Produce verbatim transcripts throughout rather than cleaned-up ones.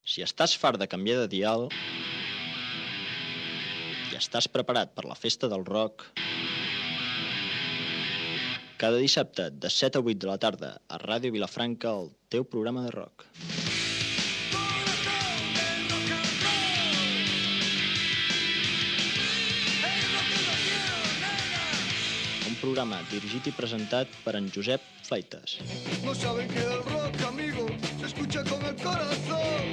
Si estàs fart de canviar de dial i estàs preparat per la festa del rock, cada dissabte de set a vuit de la tarda a Ràdio Vilafranca, el teu programa de rock. Un programa dirigit i presentat per en Josep Fleitas. No saben que el rock, amigo, se escucha con el corazón.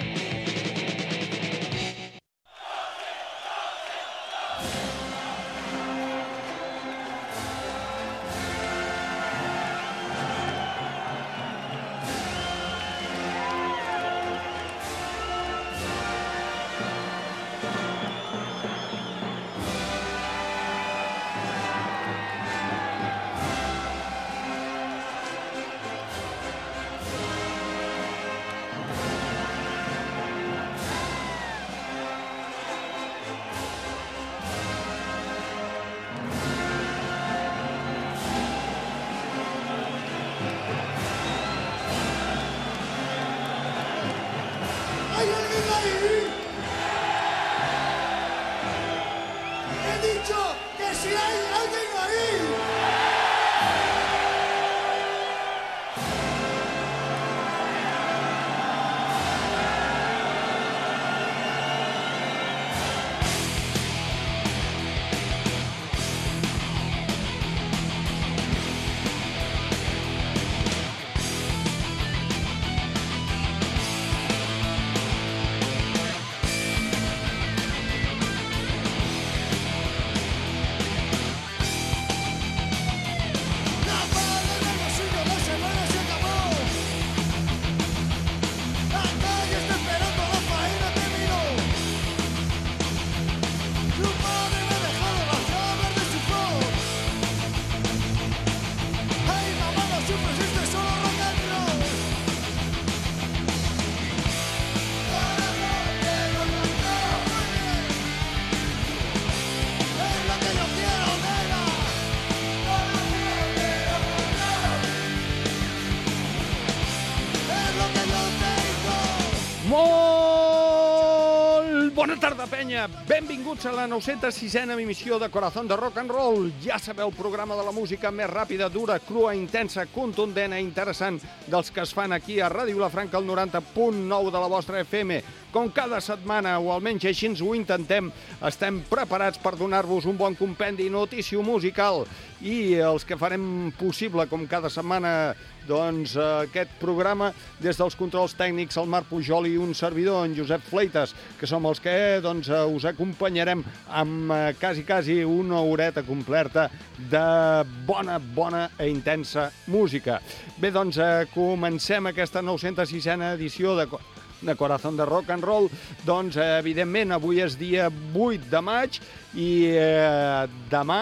Bona tarda, penya! Benvinguts a la nou-cents sisena emissió de Corazón de Rock and Roll. Ja sabeu, el programa de la música més ràpida, dura, crua, intensa, contundent i interessant dels que es fan aquí a Ràdio Vilafranca, al noranta punt nou de la vostra F M. Com cada setmana, o almenys així ens ho intentem, estem preparats per donar-vos un bon compendi notício musical. I els que farem possible, com cada setmana, doncs aquest programa, des dels controls tècnics, el Marc Pujol i un servidor, en Josep Fleitas, que som els que doncs, us acompanyarem amb quasi, quasi una horeta completa de bona, bona i intensa música. Bé, doncs comencem aquesta nou-cents sisena edició de... de Corazón de Rock and Roll. Doncs, evidentment, avui és dia vuit de maig i eh, demà,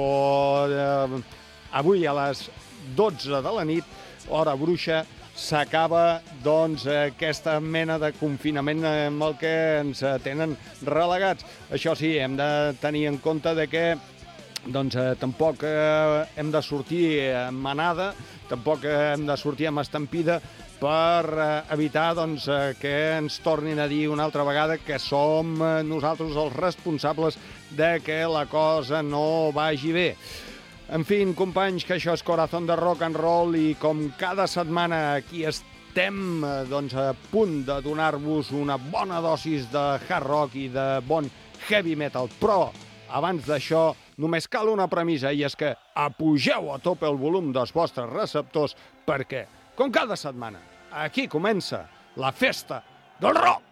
o eh, avui a les dotze de la nit, hora bruixa, s'acaba doncs, aquesta mena de confinament amb el que ens tenen relegats. Això sí, hem de tenir en compte de que doncs, eh, tampoc eh, hem de sortir amb manada, tampoc hem de sortir amb estampida, per evitar doncs, que ens tornin a dir una altra vegada que som nosaltres els responsables de que la cosa no vagi bé. En fi, companys, que això és Corazón de Rock and Roll i com cada setmana aquí estem doncs, a punt de donar-vos una bona dosis de hard rock i de bon heavy metal. Però, abans d'això, només cal una premissa, i és que apugeu a tope el volum dels vostres receptors perquè, com cada setmana, aquí comença la festa del rock!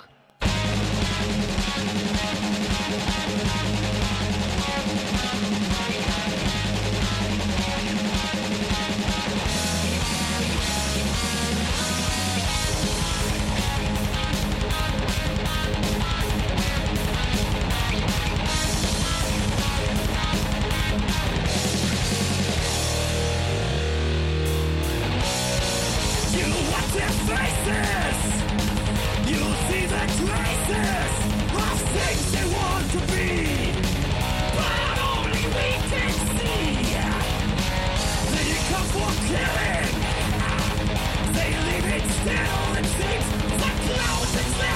Still, it seems the clouds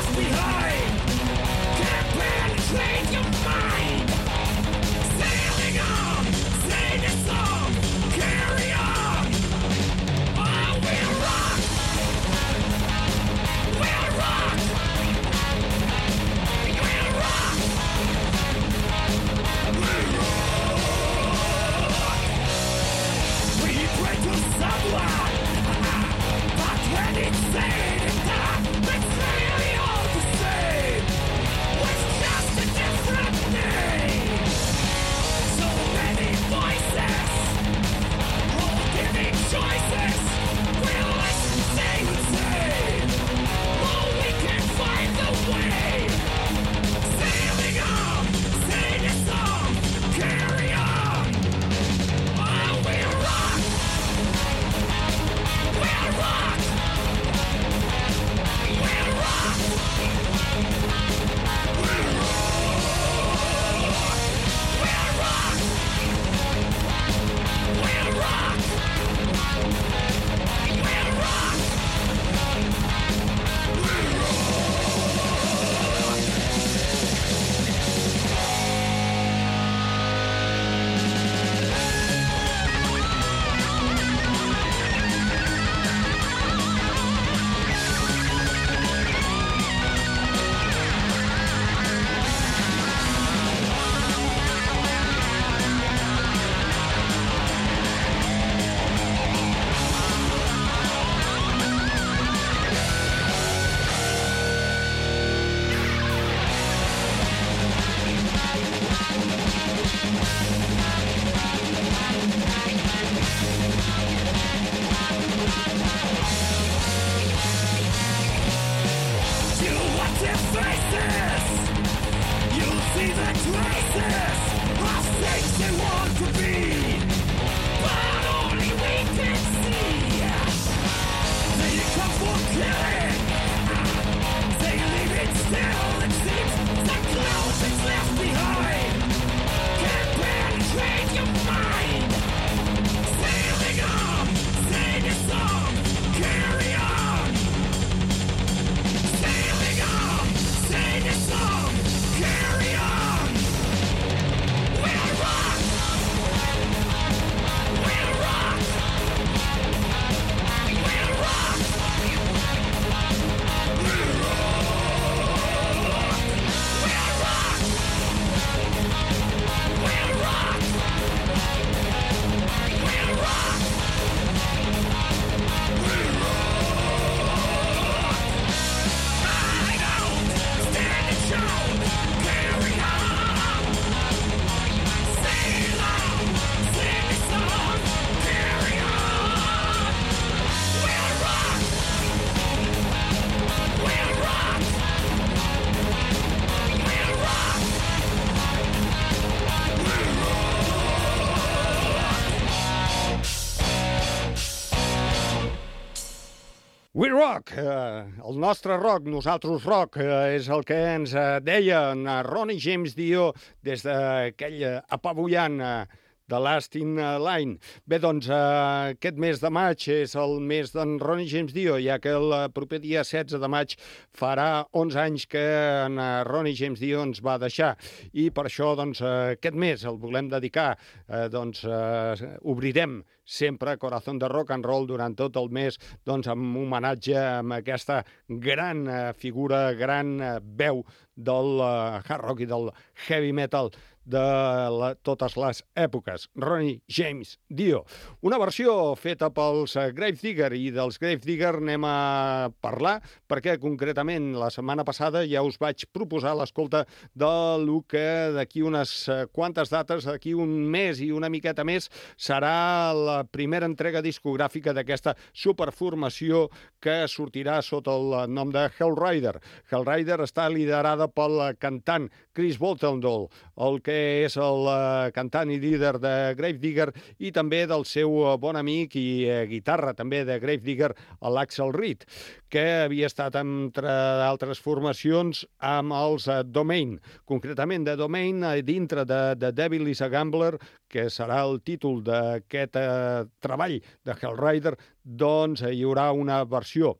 We rock, eh, el nostre rock, nosaltres rock, eh, és el que ens eh, deia en Ronnie James Dio des d'aquell eh, apabullant eh, The Last in Line. Bé, doncs, eh, aquest mes de maig és el mes d'en Ronnie James Dio, ja que el proper dia setze de maig farà onze anys que en Ronnie James Dio ens va deixar. I per això, doncs, eh, aquest mes el volem dedicar, eh, doncs, eh, obrirem sempre Corazón de Rock and Roll durant tot el mes, doncs, amb homenatge amb aquesta gran eh, figura, gran eh, veu del eh, hard rock i del heavy metal de la, totes les èpoques. Ronnie James Dio. Una versió feta pels uh, Gravedigger, i dels Gravedigger anem a parlar perquè concretament la setmana passada ja us vaig proposar l'escolta del que d'aquí unes uh, quantes dates, d'aquí un mes i una miqueta més, serà la primera entrega discogràfica d'aquesta superformació que sortirà sota el nom de Hellrider. Hellrider està liderada pel cantant Chris Boltendall, el que és el uh, cantant i líder de Gravedigger, i també del seu uh, bon amic i uh, guitarra també de Gravedigger, l'Axel Reed, que havia estat, entre altres formacions, amb els uh, Domain. Concretament de Domain, uh, dintre de The Devil is a Gambler, que serà el títol d'aquest uh, treball de Hellrider, doncs uh, hi haurà una versió.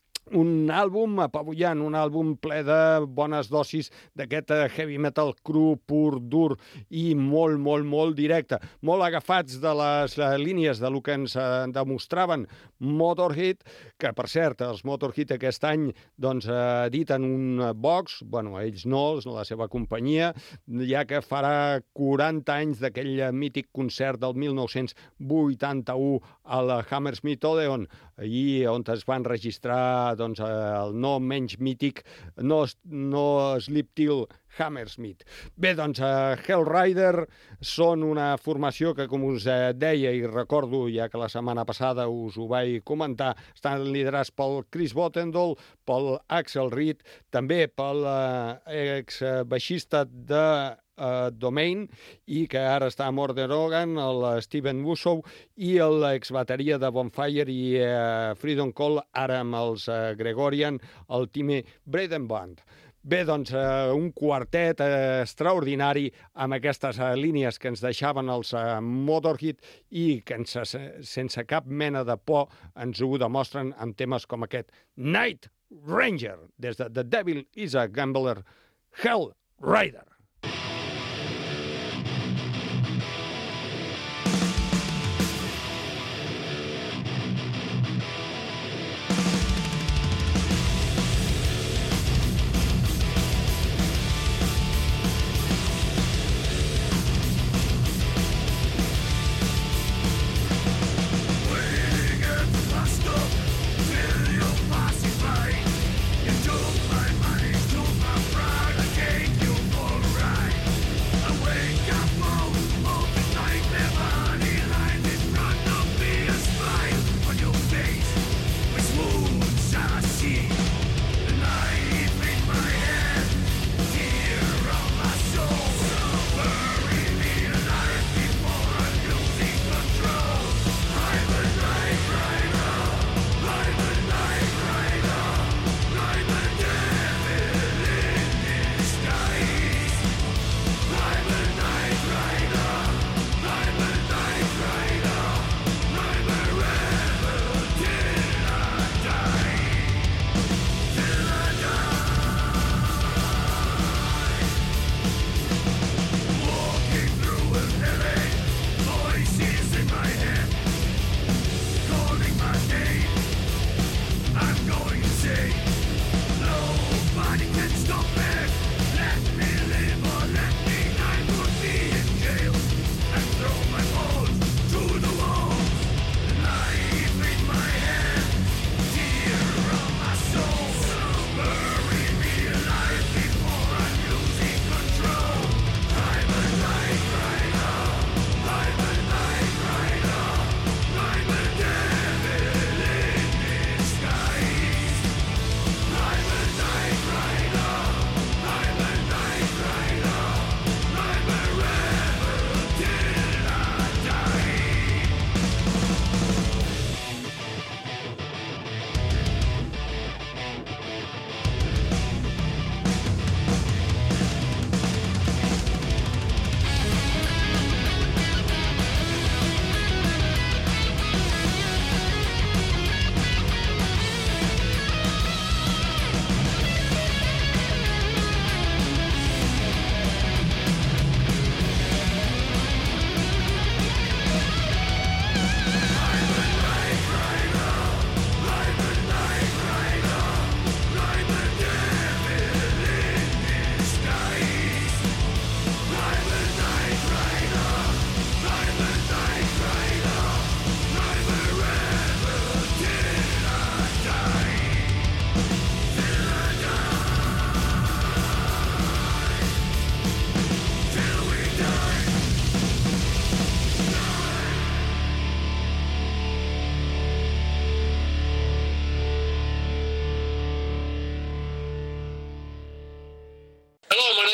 Un àlbum apabullant, un àlbum ple de bones dosis d'aquest heavy metal cru, pur, dur i molt, molt, molt directe. Molt agafats de les línies de lo que ens demostraven Motorhead, que, per cert, els Motorhead aquest any doncs, editen un box, bueno, ells no, la seva companyia, ja que farà quaranta anys d'aquell mític concert del mil nou-cents vuitanta-u a la Hammersmith Odeon, i on es van registrar doncs, el no menys mític no, no Sleep Till Hammersmith. Bé, doncs, uh, Hellrider són una formació que, com us uh, deia i recordo, ja que la setmana passada us ho vaig comentar, estan liderats pel Chris Boltendall, pel Axel Reed, també pel uh, ex-baixista de Uh, Domain, i que ara està a Morden Organ, el Steven Wusow, i l'ex-bateria de Bonfire i uh, Freedom Call, ara amb els uh, Gregorian, el Timmy Bredenband. Bé, doncs, uh, un quartet uh, extraordinari amb aquestes uh, línies que ens deixaven els uh, Motorhead i que ens, sense cap mena de por ens ho demostren amb temes com aquest Night Ranger, des de The Devil is a Gambler, Hellrider. Took my money, took my pride, I gave you all.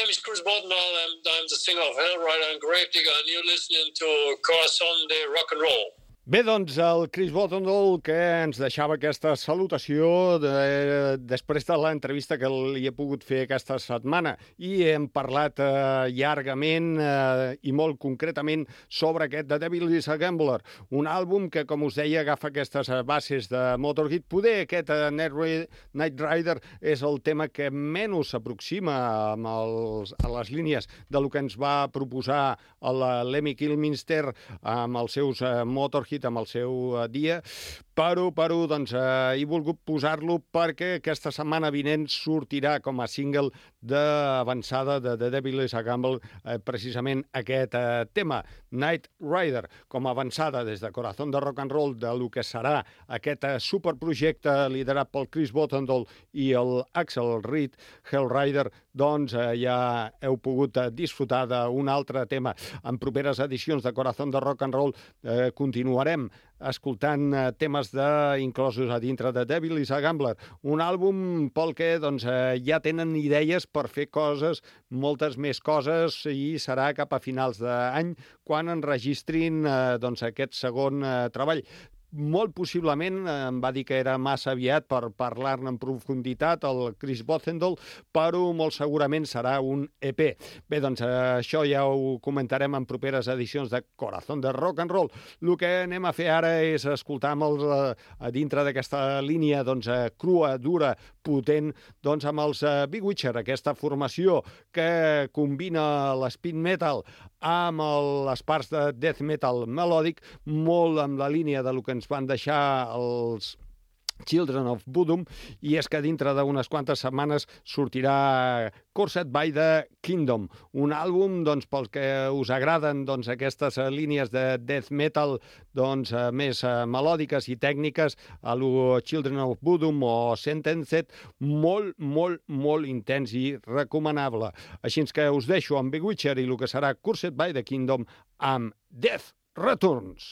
name is Chris Bottendahl. I'm, I'm the singer of Hellrider and Gravedigger, and you're listening to Corazon de Rock and Roll. Bé, doncs, el Chris Bottendahl, que ens deixava aquesta salutació de, després de l'entrevista que li he pogut fer aquesta setmana. I hem parlat eh, llargament eh, i molt concretament sobre aquest The Devil is a Gambler, un àlbum que, com us deia, agafa aquestes bases de Motorhead. Poder aquest eh, Night Rider és el tema que menys s'aproxima amb els, a les línies de lo que ens va proposar el Lemmy Kilmister amb els seus eh, Motorhead, amb el seu uh, dia, però, però doncs, uh, he volgut posar-lo perquè aquesta setmana vinent sortirà com a single d'avançada de The Devil is a Gambler, uh, precisament aquest uh, tema, Night Rider, com a avançada des de Corazón de Rock and Roll de lo que serà aquest uh, superprojecte liderat pel Chris Bottendahl i el Axel Reed, Hellrider. Doncs uh, ja heu pogut uh, disfrutar d'un altre tema. En properes edicions de Corazón de Rock and Roll uh, continuarem escoltant uh, temes de, inclosos a dintre de Devil is a Gambler, un àlbum pel que doncs, uh, ja tenen idees per fer coses, moltes més coses, i serà cap a finals d'any quan enregistrin uh, doncs, aquest segon uh, treball. Molt possiblement, em va dir que era massa aviat per parlar-ne en profunditat el Chris Bottendahl, però molt segurament serà un E P. Bé, doncs això ja ho comentarem en properes edicions de Corazón de Rock and Roll. El que anem a fer ara és escoltar amb els, a dintre d'aquesta línia doncs, crua, dura, potent, doncs amb els Big Witcher, aquesta formació que combina l'speed metal amb el, les parts de death metal melòdic, molt amb la línia de lo que ens van deixar els Children of Bodom, i és que dintre d'unes quantes setmanes sortirà Cursed by the Kingdom, un àlbum doncs, pels que us agraden doncs, aquestes línies de death metal doncs, més uh, melòdiques i tècniques, a lo Children of Bodom o Sentenced, molt, molt, molt intens i recomanable. Així que us deixo amb Big Witcher i el que serà Cursed by the Kingdom amb Death Returns.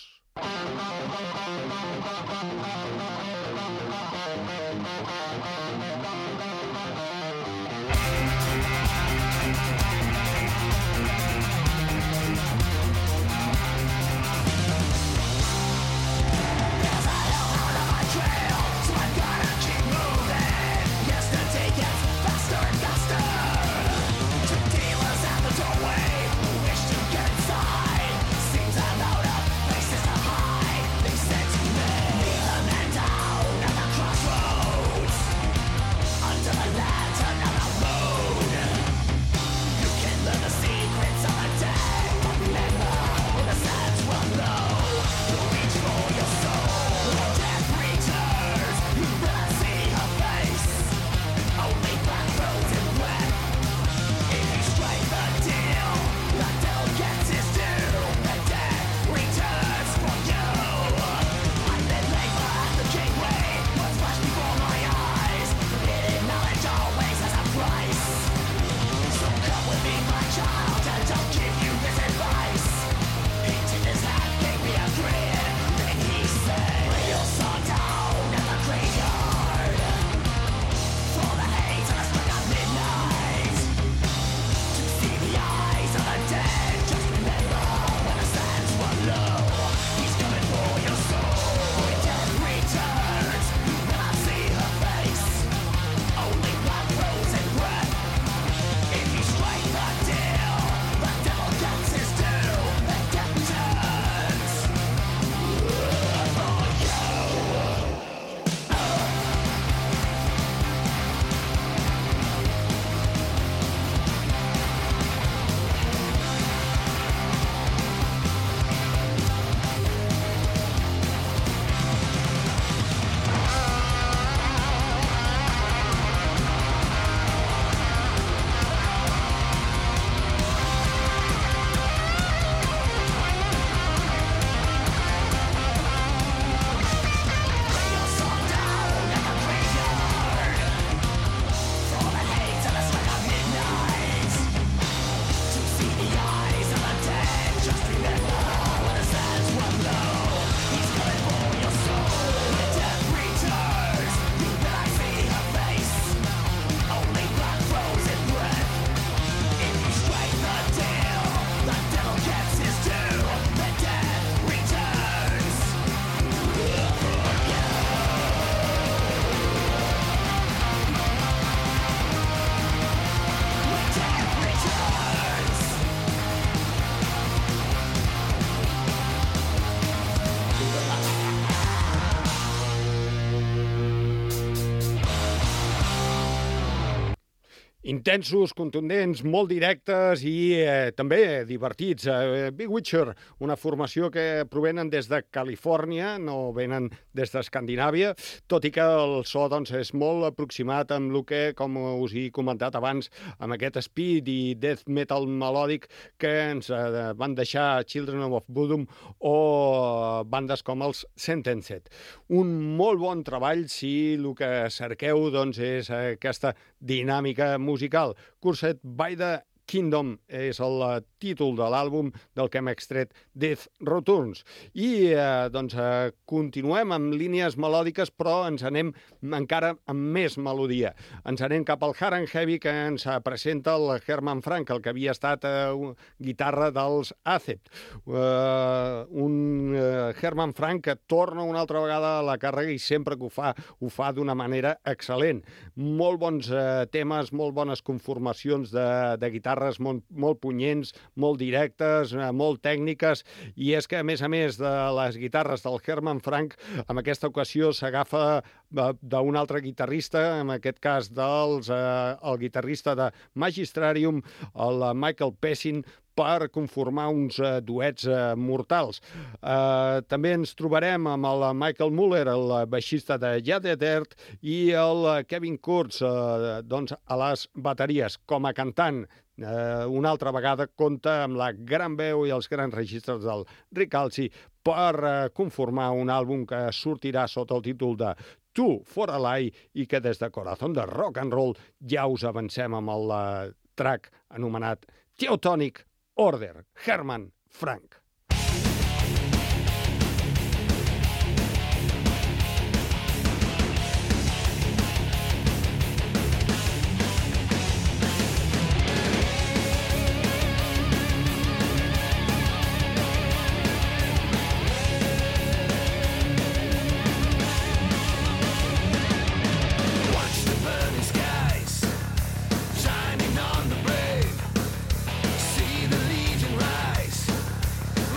Under the lantern of the moon, you Intensos, contundents, molt directes i eh, també divertits. Eh, Big Witcher, una formació que provenen des de Califòrnia, no venen des d'Escandinàvia, tot i que el so doncs, és molt aproximat amb el que, com us he comentat abans, amb aquest speed i death metal melòdic que ens eh, van deixar Children of Bodom o bandes com els Sentenced. Un molt bon treball si el que cerqueu doncs, és aquesta dinàmica musical. Cursed by the Kingdom és el títol de l'àlbum del que hem extret Death Returns. I eh, doncs, eh, continuem amb línies melòdiques, però ens anem encara amb més melodia. Ens anem cap al Hard and Heavy que ens presenta el Herman Frank, el que havia estat eh, guitarra dels Accept. Eh, un eh, Herman Frank que torna una altra vegada a la càrrega i sempre que ho fa, ho fa d'una manera excel·lent. Molt bons eh, temes, molt bones conformacions de, de guitarra, molt, molt punyents, molt directes, molt tècniques, i és que, a més a més de les guitarres del Herman Frank, en aquesta ocasió s'agafa d'un altre guitarrista, en aquest cas dels, eh, el guitarrista de Magistrarium, el Michael Pessin, per conformar uns uh, duets uh, mortals. Uh, també ens trobarem amb el Michael Muller, el baixista de Jade Dirt, i el Kevin Kurtz, uh, doncs, a les bateries. Com a cantant, uh, una altra vegada compta amb la gran veu i els grans registres del Rick Alsi per uh, conformar un àlbum que sortirà sota el títol de Two for a Lie i que des de Corazón de Rock and Roll ja us avancem amb el uh, track anomenat Teutonic Order, Herman Frank. Shining on the brave, see the legion rise.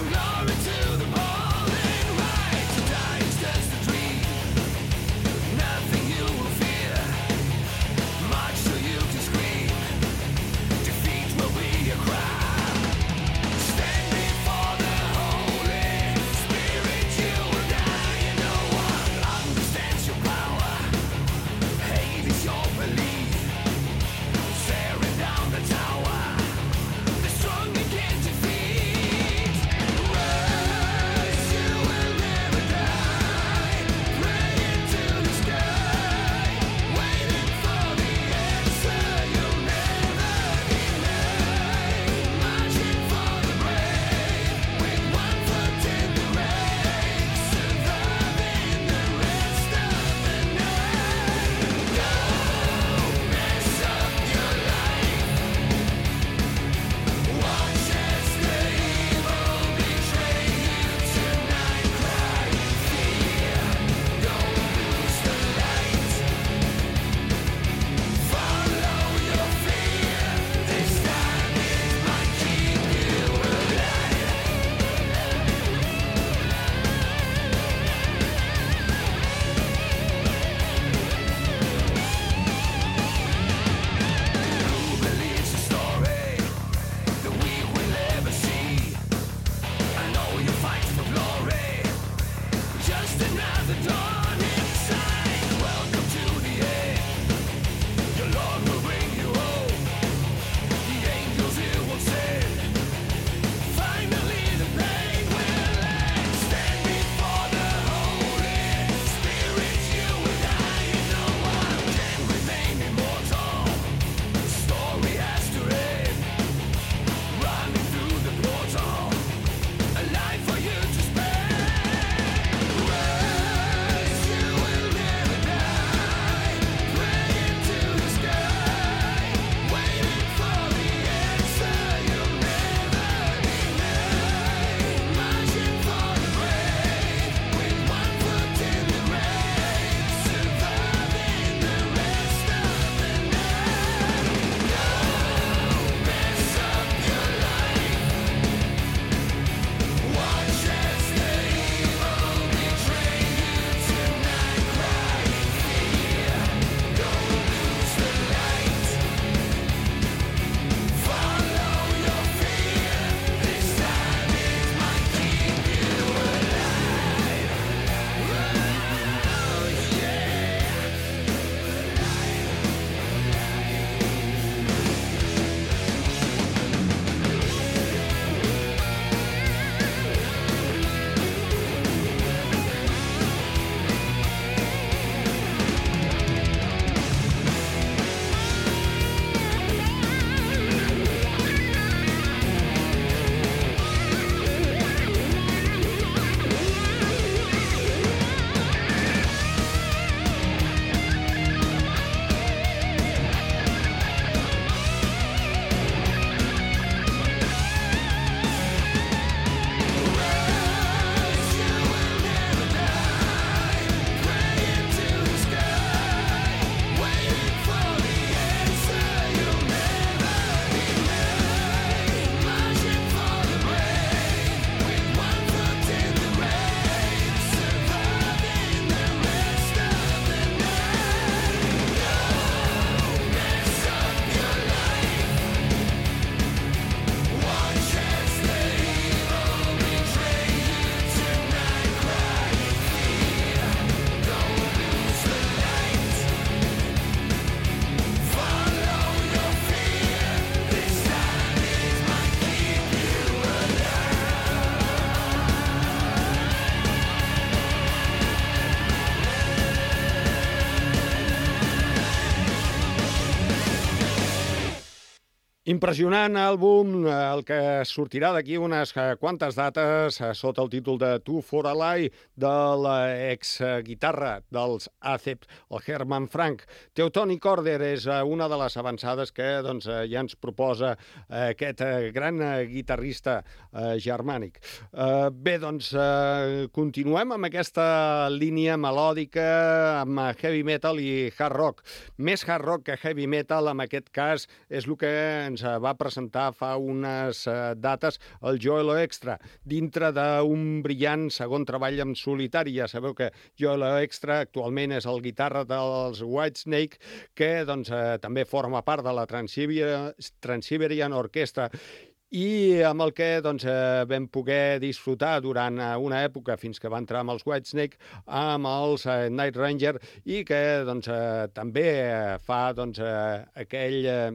Impressionant àlbum, el que sortirà d'aquí unes quantes dates sota el títol de Two for a Lie de l'ex-guitarra dels Accept, el Herman Frank. Teutonic Order és una de les avançades que doncs, ja ens proposa aquest gran guitarrista germànic. Bé, doncs continuem amb aquesta línia melòdica amb heavy metal i hard rock. Més hard rock que heavy metal, en aquest cas, és el que ens va presentar fa unes dates el Joel Extra, dintre d'un brillant segon treball en solitari. Ja sabeu que Joel Extra actualment és el guitarra dels Whitesnake, que doncs, també forma part de la Trans-Siberian Orchestra, i amb el que doncs, vam poder disfrutar durant una època, fins que va entrar amb els Whitesnake, amb els Night Ranger, i que doncs, també fa doncs, aquell...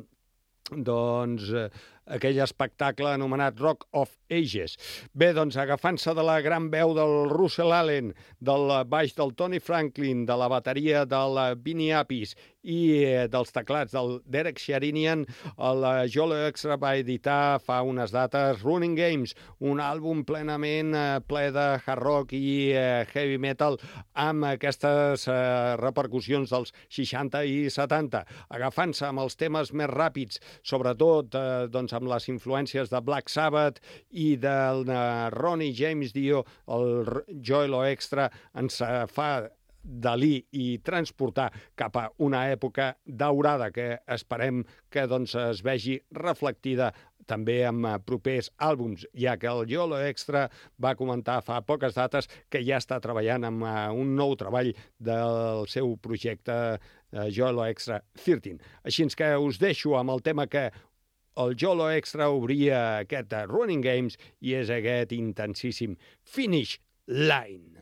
doncs, aquell espectacle anomenat Rock of Ages. Bé, doncs, agafant-se de la gran veu del Russell Allen, del baix del Tony Franklin, de la bateria del Vinnie Appice i dels teclats del Derek Sherinian, el Joel Extra va editar fa unes dates Running Games, un àlbum plenament ple de hard rock i heavy metal, amb aquestes repercussions dels seixanta i setanta, agafant-se amb els temes més ràpids, sobretot doncs, amb les influències de Black Sabbath i del Ronnie James Dio. El Joel Extra ens fa delir i transportar cap a una època daurada que esperem que doncs, es vegi reflectida també amb propers àlbums, ja que el Joel Extra va comentar fa poques dates que ja està treballant amb un nou treball del seu projecte Joel Extra tretze. Així que us deixo amb el tema que el Joel Extra obria aquest Running Games i és aquest intensíssim Finish Line.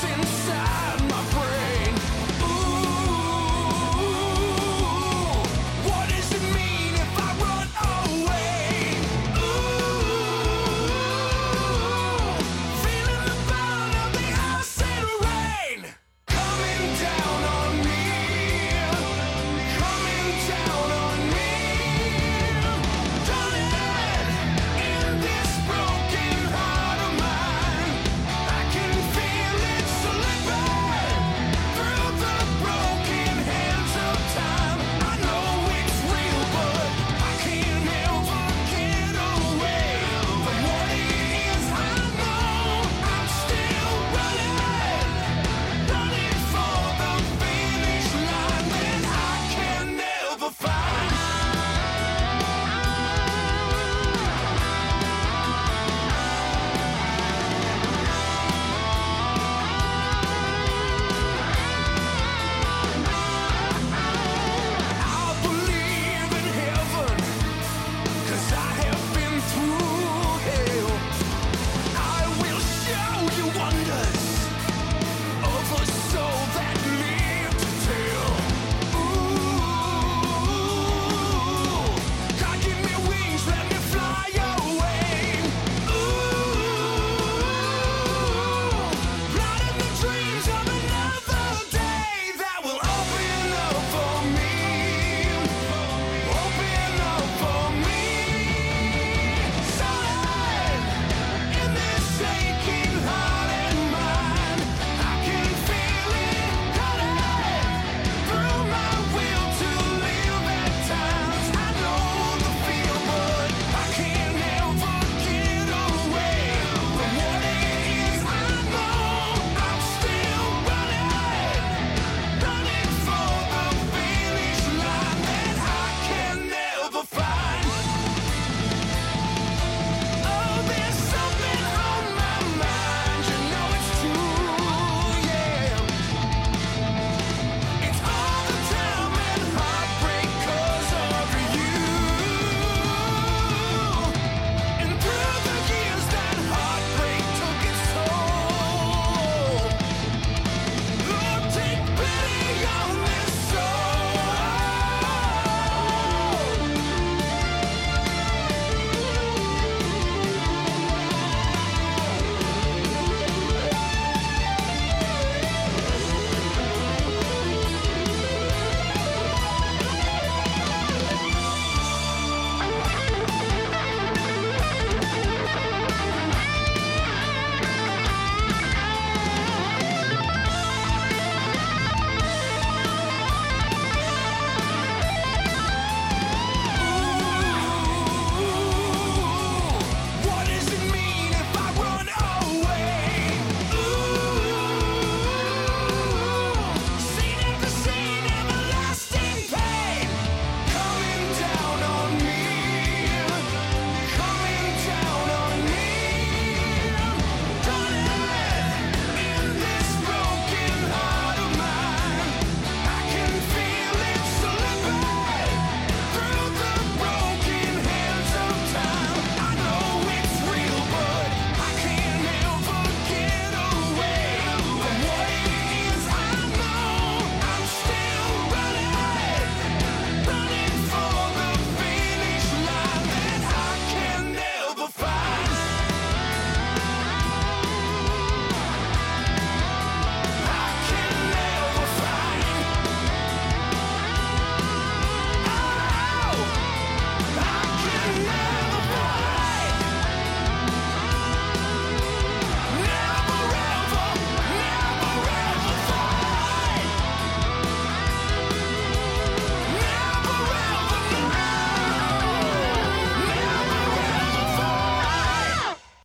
Inside my brain, ooh,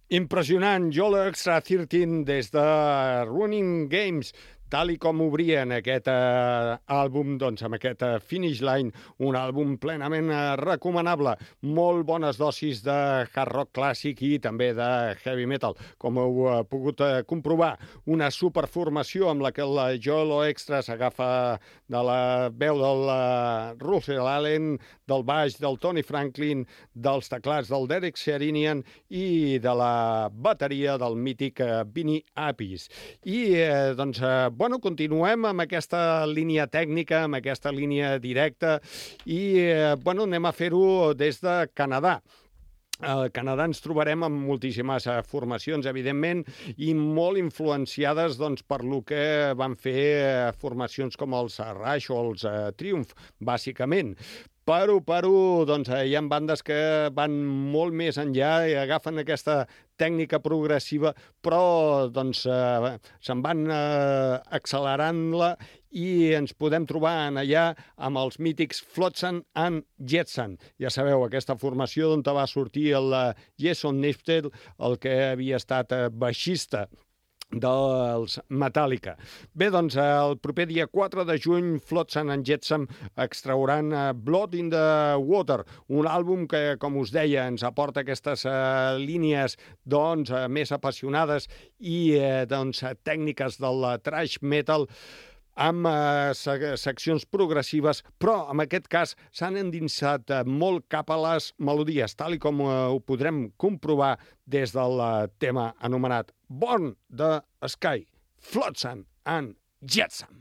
Impressionant, Yolo Extra tretze des de Running Games, tal i com obrien aquest eh, àlbum, doncs amb aquest eh, Finish Line, un àlbum plenament eh, recomanable, molt bones dosis de hard rock clàssic i també de heavy metal, com heu eh, pogut eh, comprovar, una superformació amb la que el Yolo Extra s'agafa de la veu del eh, Russell Allen, del baix del Tony Franklin, dels teclats del Derek Sherinian i de la bateria del mític eh, Vinny Appice. I, eh, doncs, eh, bueno, continuem amb aquesta línia tècnica, amb aquesta línia directa i, eh, bueno, anem a fer-ho des de Canadà. Al Canadà ens trobarem amb moltíssimes eh, formacions, evidentment, i molt influenciades doncs, per lo que van fer eh, formacions com els Rush o els eh, Triumph, bàsicament. Però, però, doncs, hi ha bandes que van molt més enllà i agafen aquesta tècnica progressiva, però doncs, eh, se'n van eh, accelerant-la i ens podem trobar en allà amb els mítics Flotsam and Jetsam. Ja sabeu, aquesta formació d'on va sortir el eh, Jason Newsted, el que havia estat eh, baixista dels Metallica. Bé, doncs, el proper dia quatre de juny, Flotsam and Jetsam extrauran Blood in the Water, un àlbum que, com us deia, ens aporta aquestes uh, línies doncs, uh, més apassionades i uh, doncs, tècniques del thrash metal amb eh, seccions progressives, però en aquest cas s'han endinsat eh, molt cap a les melodies, tal i com eh, ho podrem comprovar des del eh, tema anomenat Born the Sky, Flotsam and Jetsam.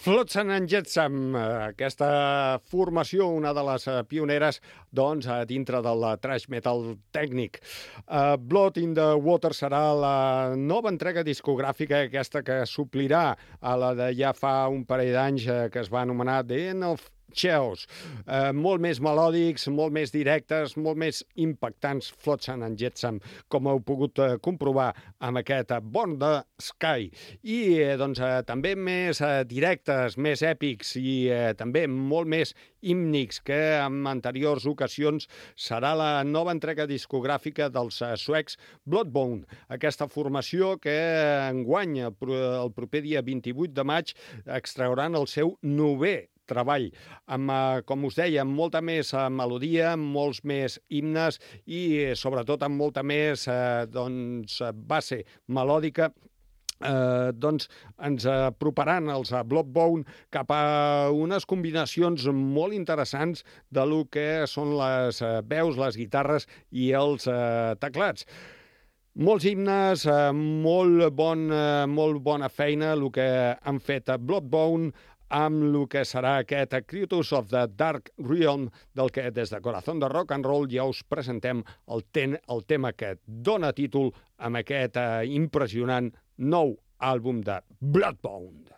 Flotsam and Jetsam, aquesta formació, una de les pioneres doncs, dintre del thrash metal tècnic. Uh, Blood in the Water serà la nova entrega discogràfica, aquesta que suplirà a la de ja fa un parell d'anys que es va anomenar The End of Chaos. Uh, molt més melòdics, molt més directes, molt més impactants, Flotsam and Jetsam, com heu pogut uh, comprovar amb aquest uh, Born the Sky. I uh, doncs, uh, també més uh, directes, més èpics i uh, també molt més hímnics que en anteriors ocasions serà la nova entrega discogràfica dels uh, suecs Bloodbone. Aquesta formació que enguany, el, el proper dia vint-i-vuit de maig, extrauran el seu novè treball, amb, com us deia, amb molta més melodia, amb molts més himnes i, sobretot, amb molta més eh, doncs, base melòdica. Eh, doncs ens aproparan els Bloodbone cap a unes combinacions molt interessants de lo que són les veus, les guitarres i els eh, teclats. Molts himnes, eh, molt, bon, eh, molt bona feina, el que han fet a Bloodbone, amb el que serà aquest Creatures of the Dark Realm, del que des de Corazón de Rock and Roll ja us presentem el, ten, el tema que dona títol amb aquest eh, impressionant nou àlbum de Bloodbone.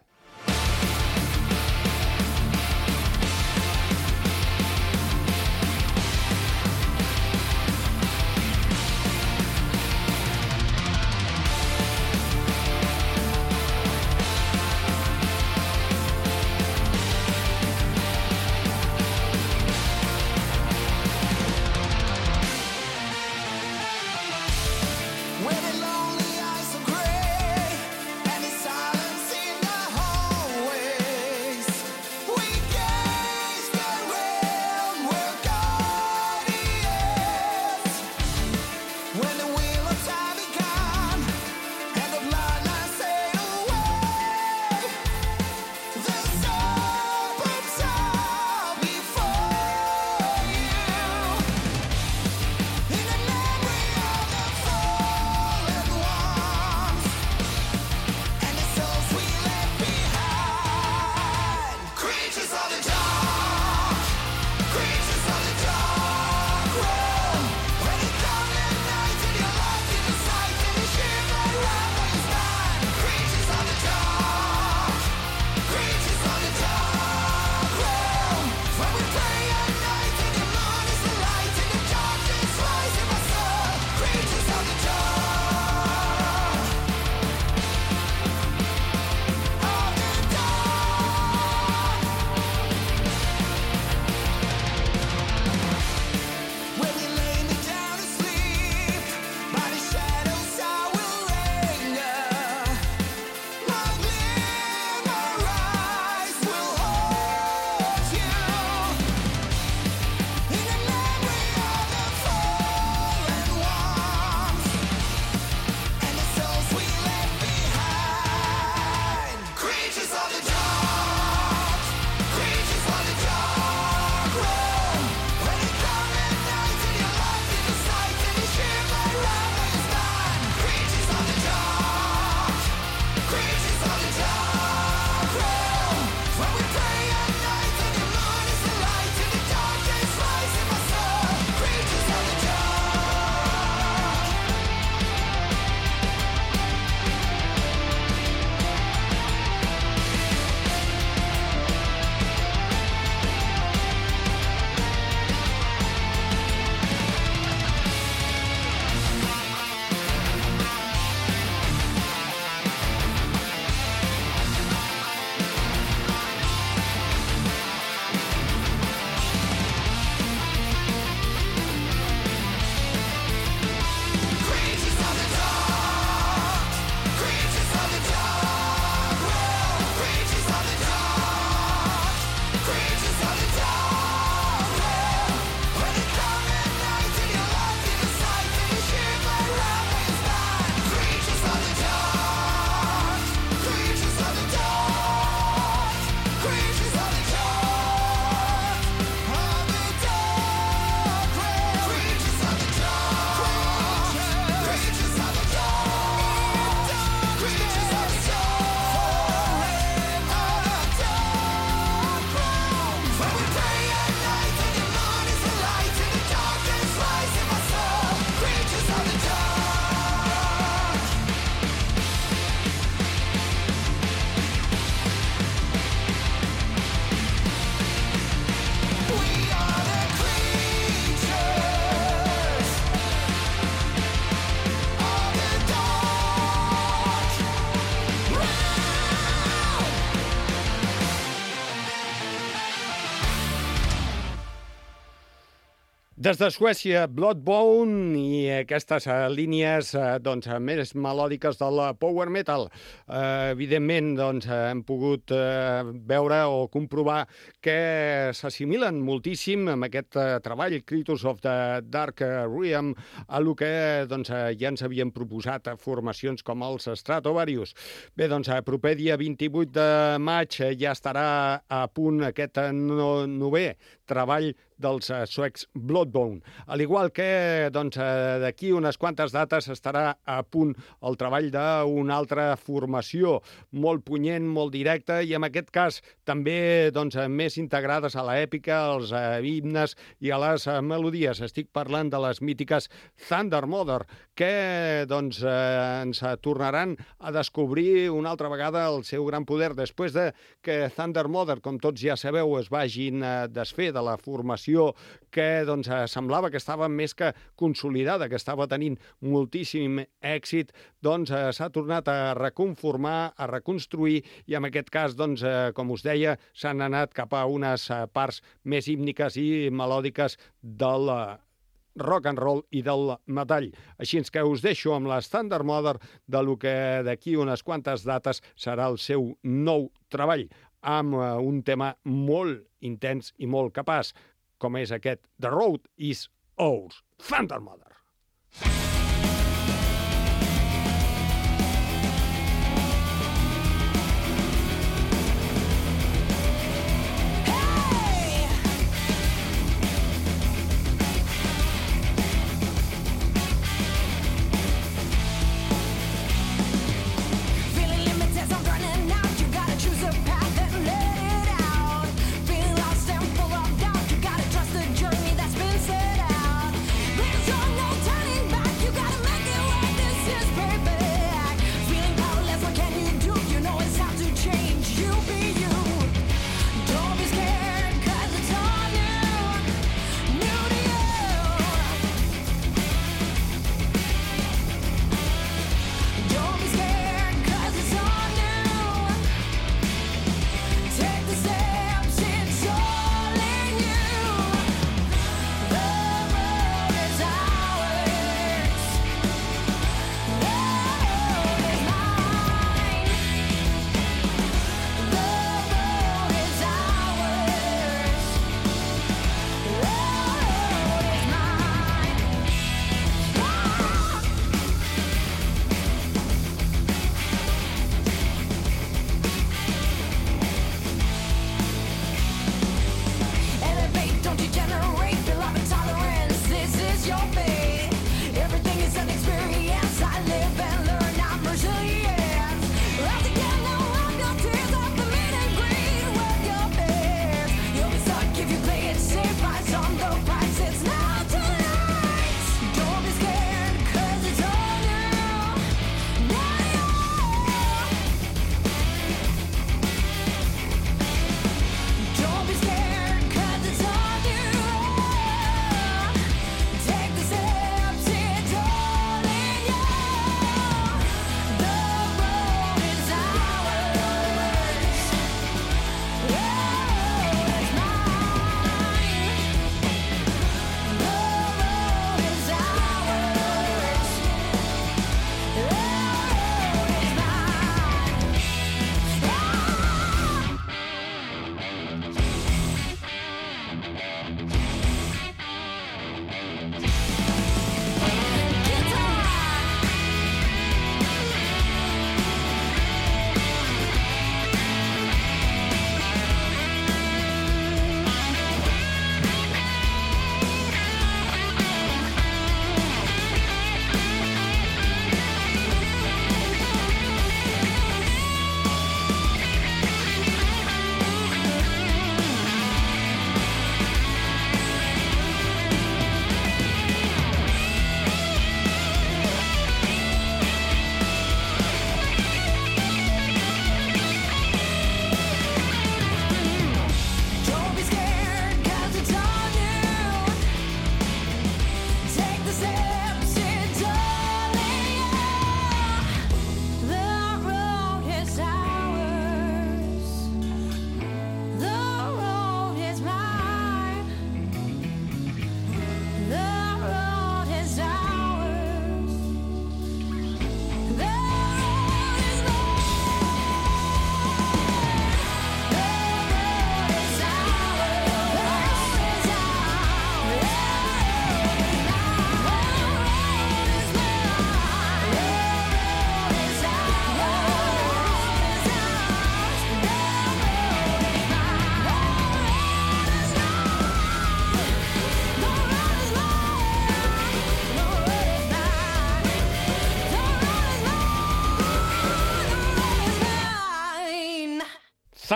Will Des de Suècia, Bloodbone i aquestes uh, línies uh, doncs, més melòdiques del power metal. Uh, evidentment, doncs, hem pogut uh, veure o comprovar que s'assimilen moltíssim amb aquest uh, treball, Creatures of the Dark Realm, a lo que doncs, uh, ja ens havien proposat formacions com els Stratovarius. Bé, doncs, el proper dia vint-i-vuit de maig ja estarà a punt aquest no, novè treball dels uh, suecs Bloodbone. Al igual que doncs, uh, d'aquí unes quantes dates estarà a punt el treball d'una altra formació molt punyent, molt directa i en aquest cas també doncs, més integrades a l'èpica, als uh, himnes i a les uh, melodies. Estic parlant de les mítiques Thunder Mother, que doncs, uh, ens tornaran a descobrir una altra vegada el seu gran poder després de que Thunder Mother, com tots ja sabeu, es vagin a desfer de la formació que doncs, semblava que estava més que consolidada, que estava tenint moltíssim èxit, doncs eh, s'ha tornat a reconformar, a reconstruir, i en aquest cas, doncs, eh, com us deia, s'han anat cap a unes eh, parts més hímniques i melòdiques del eh, rock and roll i del metall. Així que us deixo amb la Thunder Mother de lo que d'aquí unes quantes dates serà el seu nou treball, amb eh, un tema molt intens i molt capaç, com és aquest The Road is Ours, Thunder Mother. Trust the journey that's been set out. There's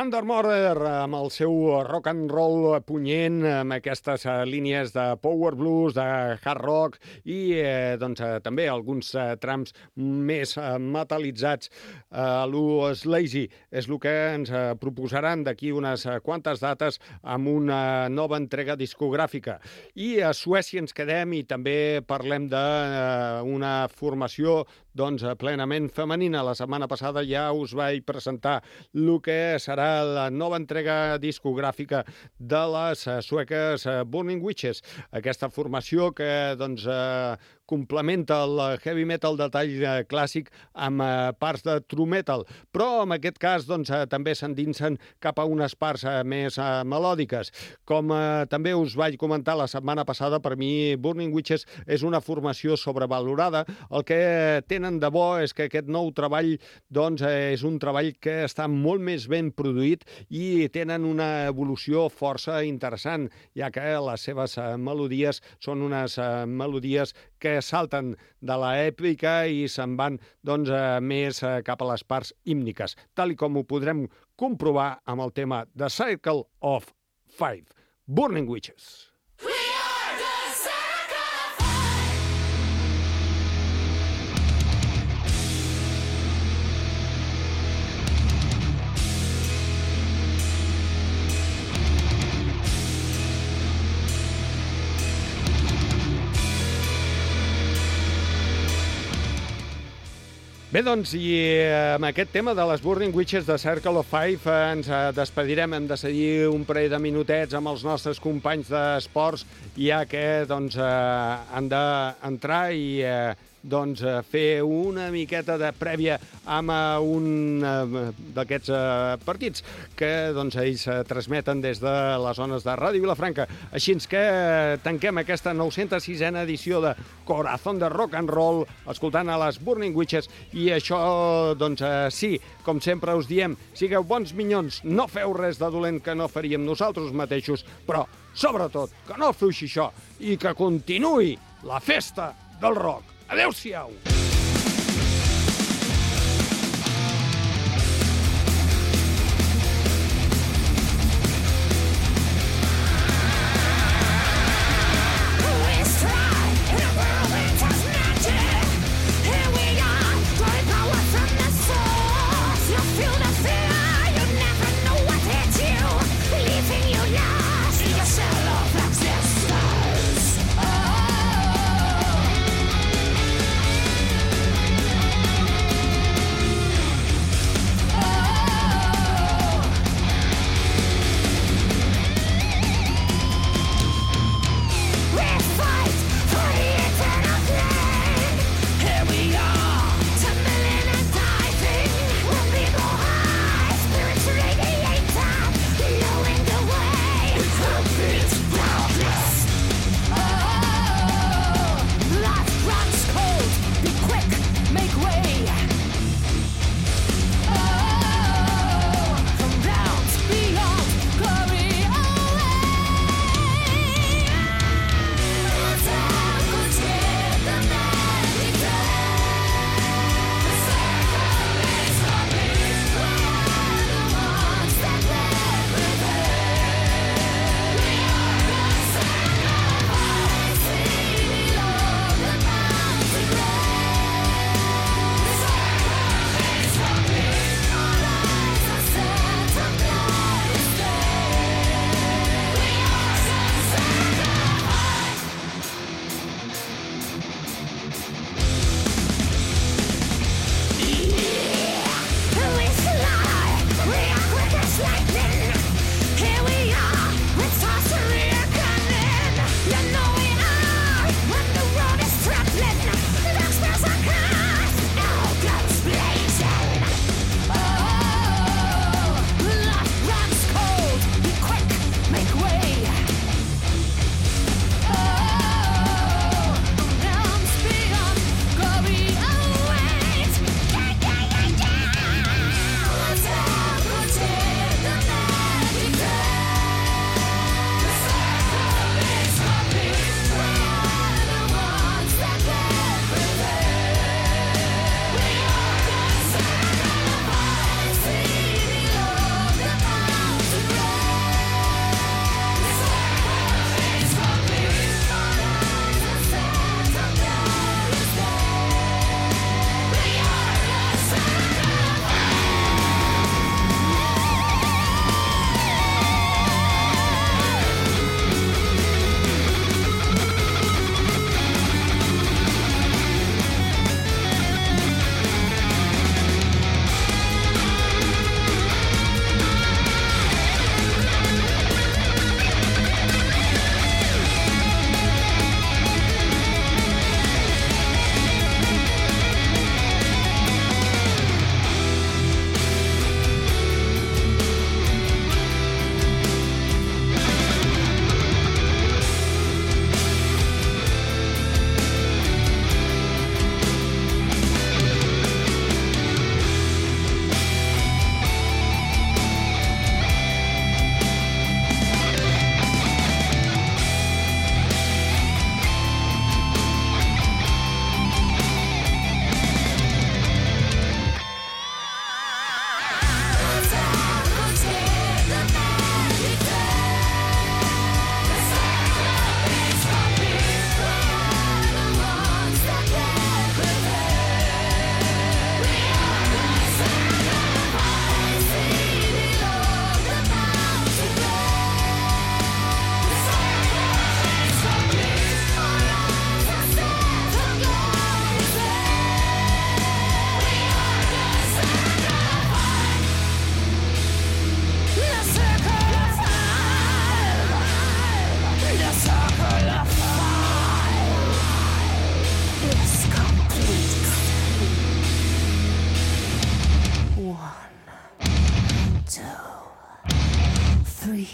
Thundermother, amb el seu rock and roll punyent, amb aquestes uh, línies de power blues, de hard rock i eh, doncs, uh, també alguns uh, trams més uh, metalitzats. Uh, Lo Slazy és el que ens uh, proposaran d'aquí unes uh, quantes dates amb una nova entrega discogràfica. I a Suècia ens quedem i també parlem d'una uh, formació doncs, plenament femenina. La setmana passada ja us vaig presentar el que serà la nova entrega discogràfica de les sueques Burning Witches, aquesta formació que doncs, eh, complementa el heavy metal de tall clàssic amb eh, parts de true metal, però en aquest cas doncs, eh, també s'endinsen cap a unes parts eh, més eh, melòdiques. Com eh, també us vaig comentar la setmana passada, per mi Burning Witches és una formació sobrevalorada. El que tenen de bo és que aquest nou treball doncs, eh, és un treball que està molt més ben produït i tenen una evolució força interessant, ja que les seves eh, melodies són unes eh, melodies que salten de l'èpica i se'n van doncs, eh, més eh, cap a les parts hímniques, tal i com ho podrem comprovar amb el tema The Circle of Five, Burning Witches. Bé, doncs, i amb aquest tema de les Burning Witches de Circle of Five ens despedirem. Hem de seguir un parell de minutets amb els nostres companys d'esports, ja que doncs, han d'entrar i doncs, fer una miqueta de prèvia amb un d'aquests partits que doncs, ells transmeten des de les zones de Ràdio Vilafranca. Així que tanquem aquesta nou-cents sisena edició de Corazón de Rock and Roll escoltant a les Burning Witches i això, doncs sí, com sempre us diem, sigueu bons minyons, no feu res de dolent que no faríem nosaltres mateixos, però sobretot que no fluixi això i que continuï la festa del rock. Adéu-siau! Existence. Oh. three,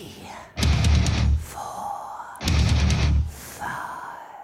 four, five.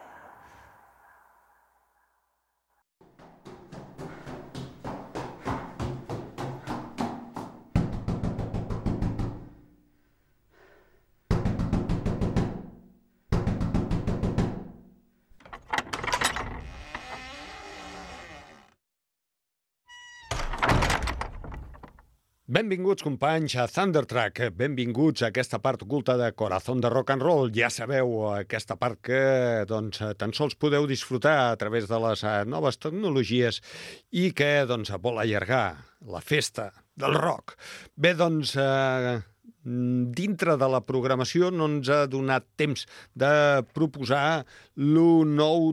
Benvinguts, companys, a Thundertrack. Benvinguts a aquesta part oculta de Corazón de Rock and Roll. Ja sabeu, aquesta part que doncs, tan sols podeu disfrutar a través de les noves tecnologies i que doncs, vol allargar la festa del rock. Bé, doncs, eh, dintre de la programació no ens ha donat temps de proposar lo nou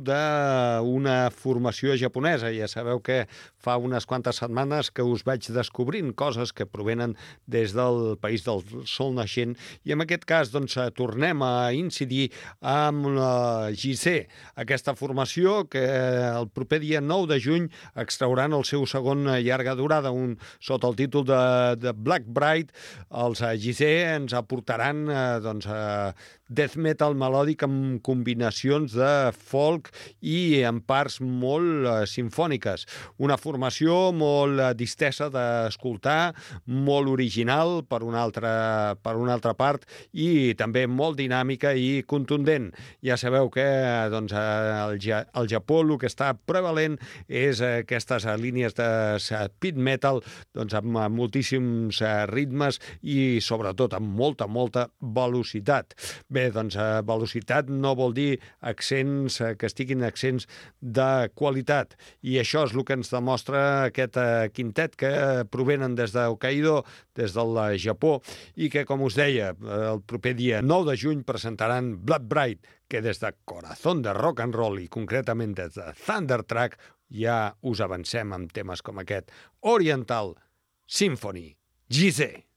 d'una formació japonesa. Ja sabeu que fa unes quantes setmanes que us vaig descobrint coses que provenen des del país del sol naixent i en aquest cas doncs, tornem a incidir amb la G C, aquesta formació que el proper dia nou de juny extrauran el seu segon llarga durada, un, sota el títol de, de Black Bright. Els G C ens aportaran eh, doncs, eh, death metal melòdic amb combinacions de folk i en parts molt eh, simfòniques. Una formació molt eh, distesa d'escoltar, molt original per una, altra, per una altra part i també molt dinàmica i contundent. Ja sabeu que doncs, al, al Japó el que està prevalent és aquestes línies de speed metal doncs, amb moltíssims ritmes i sobretot amb molta, molta velocitat. Bé, doncs velocitat no vol dir accents que estiguin accents de qualitat i això és el que ens demostra aquest quintet que provenen des de Hokkaido, des del Japó i que, com us deia, el proper dia nou de juny presentaran Blood Bright, que des de Corazón de Rock and Roll i concretament des de Thundertrack ja us avancem amb temes com aquest Oriental Symphony G Z.